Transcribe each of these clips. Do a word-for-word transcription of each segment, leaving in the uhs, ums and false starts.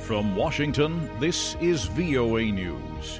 From Washington, this is V O A News.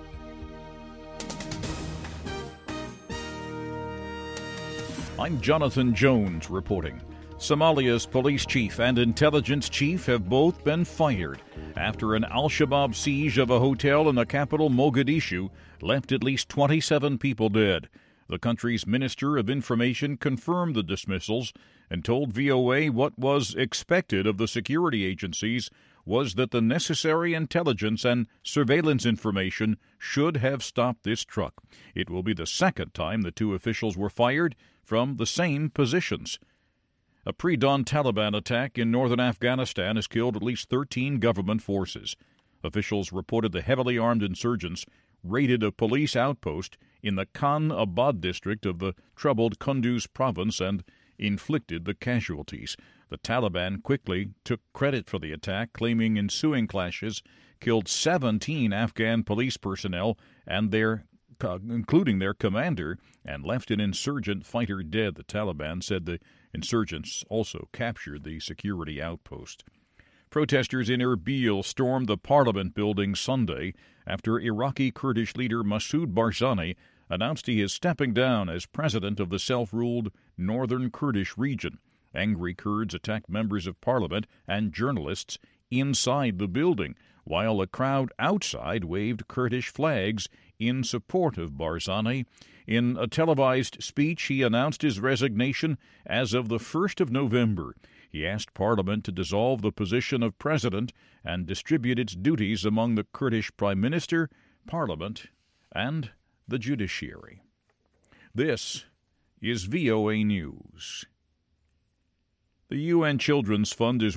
I'm Jonathan Jones reporting. Somalia's police chief and intelligence chief have both been fired after an al-Shabaab siege of a hotel in the capital Mogadishu left at least twenty-seven people dead. The country's Minister of Information confirmed the dismissals and told V O A what was expected of the security agencies was that the necessary intelligence and surveillance information should have stopped this truck. It will be the second time the two officials were fired from the same positions. A pre-dawn Taliban attack in northern Afghanistan has killed at least thirteen government forces. Officials reported the heavily armed insurgents raided a police outpost in the Khan Abad district of the troubled Kunduz province and inflicted the casualties. The Taliban quickly took credit for the attack, claiming ensuing clashes killed seventeen Afghan police personnel and their including their commander, and left an insurgent fighter dead. The Taliban said the insurgents also captured the security outpost. Protesters in Erbil stormed the parliament building Sunday after Iraqi Kurdish leader Masoud Barzani announced he is stepping down as president of the self-ruled northern Kurdish region. Angry Kurds attacked members of parliament and journalists inside the building, while a crowd outside waved Kurdish flags in support of Barzani. In a televised speech, he announced his resignation as of the first of November. He asked Parliament to dissolve the position of president and distribute its duties among the Kurdish prime minister, Parliament, and the judiciary. This is V O A News. The U N Children's Fund is